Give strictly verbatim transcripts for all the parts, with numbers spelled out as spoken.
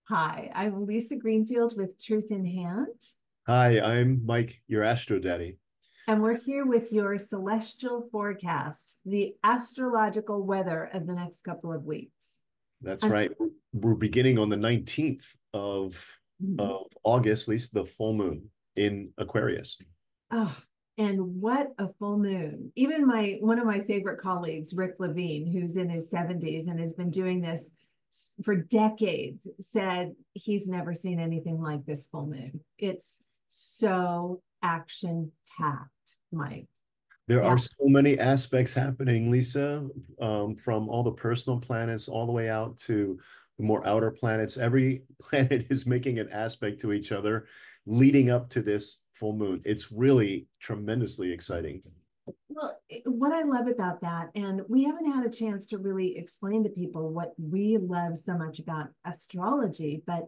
Hi, I'm Lisa Greenfield with Truth in Hand, Hi, I'm Mike, your Astro Daddy. and we're here with your celestial forecast, the astrological weather of the next couple of weeks. That's And right. We're beginning on the nineteenth of, of August, at least the full moon in Aquarius. oh, and what a full moon. Even my one of my favorite colleagues, Rick Levine, who's in his seventies and has been doing this for decades, said he's never seen anything like this full moon. It's so action packed, Mike. There Yeah. are so many aspects happening, Lisa, um, from all the personal planets all the way out to the more outer planets. Every planet is making an aspect to each other leading up to this full moon. It's really tremendously exciting. Well, what I love about that, and we haven't had a chance to really explain to people what we love so much about astrology, but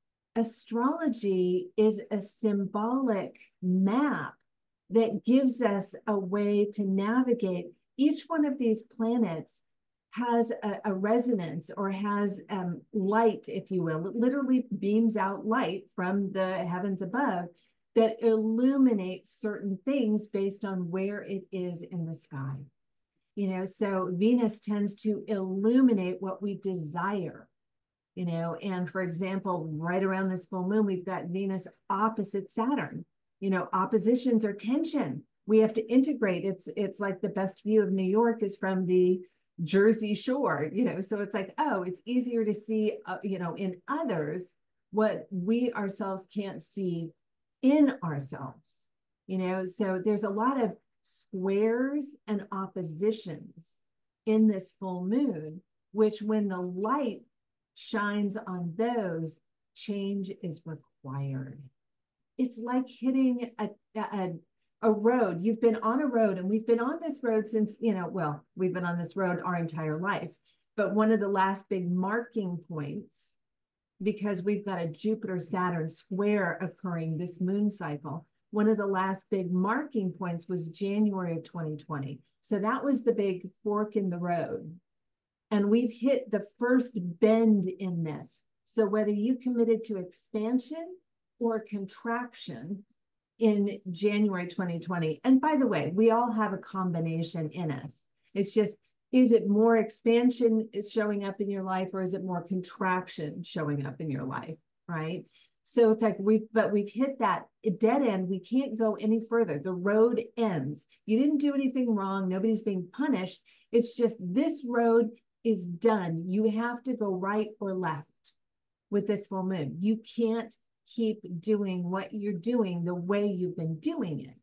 astrology is a symbolic map that gives us a way to navigate. Each one of these planets has a, a resonance or has um, light, if you will. It literally beams out light from the heavens above that illuminates certain things based on where it is in the sky. You know, so Venus tends to illuminate what we desire, you know, and for example, right around this full moon, we've got Venus opposite Saturn. You know, oppositions are tension. We have to integrate. It's it's like the best view of New York is from the Jersey Shore, you know, so it's like, oh, it's easier to see, uh, you know, in others what we ourselves can't see in ourselves, you know, so there's a lot of squares and oppositions in this full moon, which when the light shines on those, change is required. It's like hitting a, a, a road. You've been on a road, and we've been on this road since, you know, well, we've been on this road our entire life. But one of the last big marking points, because we've got a Jupiter Saturn square occurring this moon cycle, one of the last big marking points was January of twenty twenty. So that was the big fork in the road. And we've hit the first bend in this. So whether you committed to expansion or contraction in January twenty twenty, and by the way, we all have a combination in us. It's just, is it more expansion is showing up in your life, or is it more contraction showing up in your life, right? So it's like we've, but we've hit that dead end. We can't go any further. The road ends. You didn't do anything wrong. Nobody's being punished. It's just this road is done. You have to go right or left with this full moon. You can't keep doing what you're doing the way you've been doing it.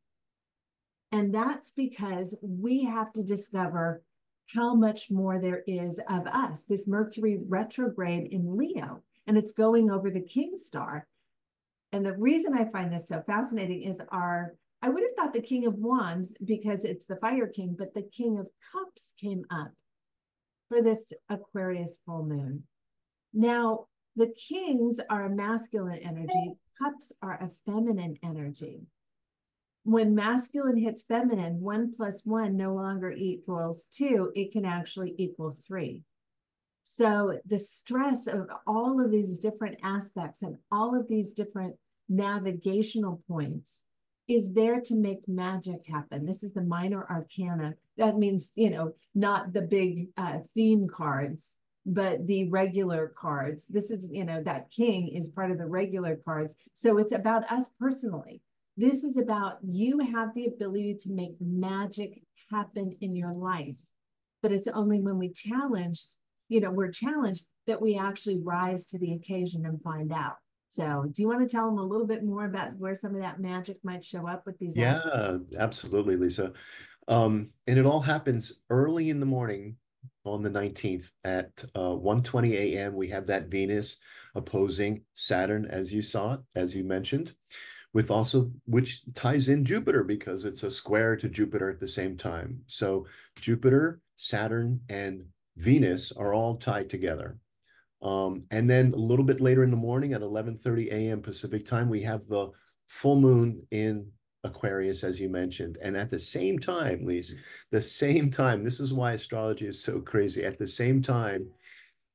And that's because we have to discover how much more there is of us. This Mercury retrograde in Leo, and it's going over the King star. And the reason I find this so fascinating is our, I would have thought the King of Wands because it's the Fire King, but the King of Cups came up for this Aquarius full moon. Now, the kings are a masculine energy, cups are a feminine energy. When masculine hits feminine, one plus one no longer equals two, it can actually equal three. So the stress of all of these different aspects and all of these different navigational points is there to make magic happen. This is the minor arcana. That means, you know, not the big uh, theme cards, but the regular cards. This is, you know, that king is part of the regular cards. So it's about us personally. This is about you have the ability to make magic happen in your life. But it's only when we challenged, you know, we're challenged that we actually rise to the occasion and find out. So, do you want to tell them a little bit more about where some of that magic might show up with these aspects? Yeah, absolutely, Lisa. Um, and it all happens early in the morning on the nineteenth at uh, one twenty a m. We have that Venus opposing Saturn, as you saw it, as you mentioned, with also which ties in Jupiter because it's a square to Jupiter at the same time. So Jupiter, Saturn, and Venus are all tied together. Um, and then a little bit later in the morning at eleven thirty a m. Pacific time, we have the full moon in Aquarius, as you mentioned. And at the same time, Lise, the same time, this is why astrology is so crazy. At the same time,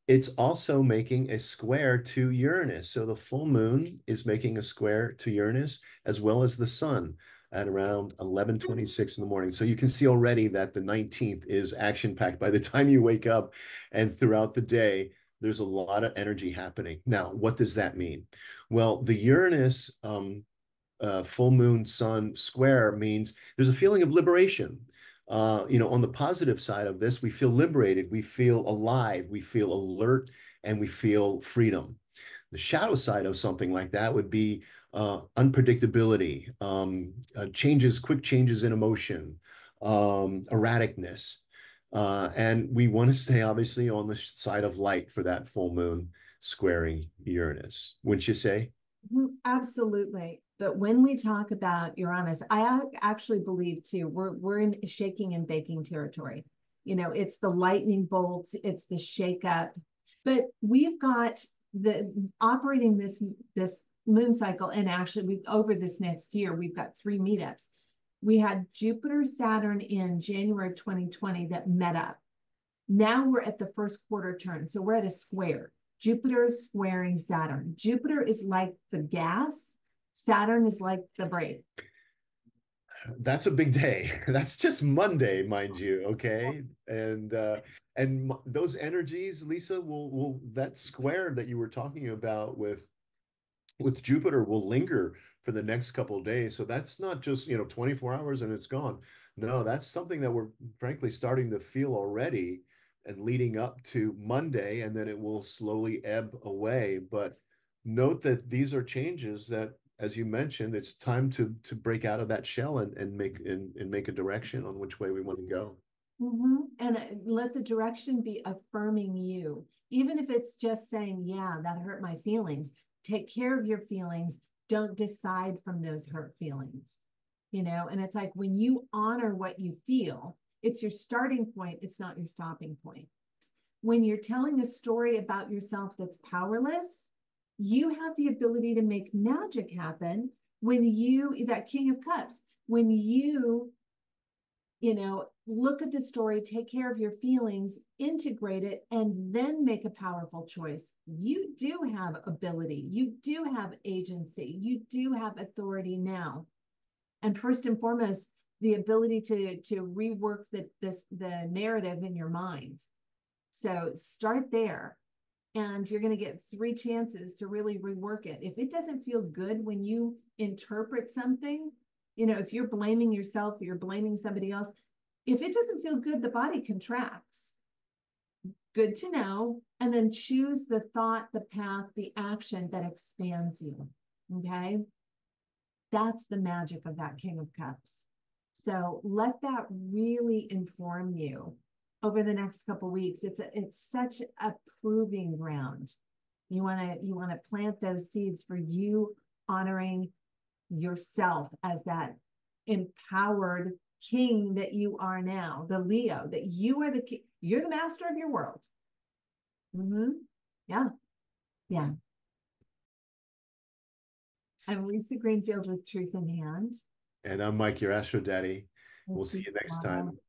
It's also making a square to Uranus. So the full moon is making a square to Uranus as well as the sun at around eleven twenty-six in the morning. So you can see already that the nineteenth is action packed by the time you wake up, and throughout the day, there's a lot of energy happening. Now, what does that mean? Well, the Uranus um, uh, full moon sun square means there's a feeling of liberation. Uh, you know, on the positive side of this, we feel liberated, we feel alive, we feel alert, and we feel freedom. The shadow side of something like that would be uh, unpredictability, um, uh, changes, quick changes in emotion, um, erraticness. Uh, and we want to stay obviously on the side of light for that full moon squaring Uranus, wouldn't you say? Mhm, absolutely. But when we talk about Uranus, I actually believe too, we're we're in shaking and baking territory. You know, it's the lightning bolts, it's the shakeup. But we've got the operating this this moon cycle, and actually we over this next year, we've got three meetups. We had Jupiter, Saturn in January of twenty twenty that met up. Now we're at the first quarter turn. So we're at a square. Jupiter squaring Saturn. Jupiter is like the gas, Saturn is like the brake. That's a big day. That's just Monday, mind you, okay? And uh and m- those energies, Lisa, will will that square that you were talking about with with Jupiter will linger for the next couple of days. So that's not just, you know, twenty-four hours and it's gone. No, that's something that we're frankly starting to feel already and leading up to Monday, and then it will slowly ebb away. But note that these are changes that, as you mentioned, it's time to to break out of that shell and, and make and, and make a direction on which way we want to go. Mm-hmm. And uh, let the direction be affirming you, even if it's just saying, yeah, that hurt my feelings. Take care of your feelings. Don't decide from those hurt feelings, you know? And it's like when you honor what you feel, it's your starting point, it's not your stopping point. When you're telling a story about yourself that's powerless, you have the ability to make magic happen when you, that King of Cups, when you you know, look at the story, take care of your feelings, integrate it, and then make a powerful choice. You do have ability, you do have agency, you do have authority now. And first and foremost, the ability to, to rework the, this, the narrative in your mind. So start there. And you're going to get three chances to really rework it. If it doesn't feel good when you interpret something, you know, if you're blaming yourself, or you're blaming somebody else, if it doesn't feel good, the body contracts. Good to know. And then choose the thought, the path, the action that expands you. Okay. That's the magic of that King of Cups. So let that really inform you over the next couple of weeks. It's a, it's such a proving ground. You want to you want to plant those seeds for you honoring yourself as that empowered king that you are now, the Leo, that you are the king, you're the master of your world. Mm-hmm. Yeah. Yeah. I'm Lisa Greenfield with Truth in Hand. And I'm Mike, your Astro Daddy. We'll We'll see see you you next tomorrow. time.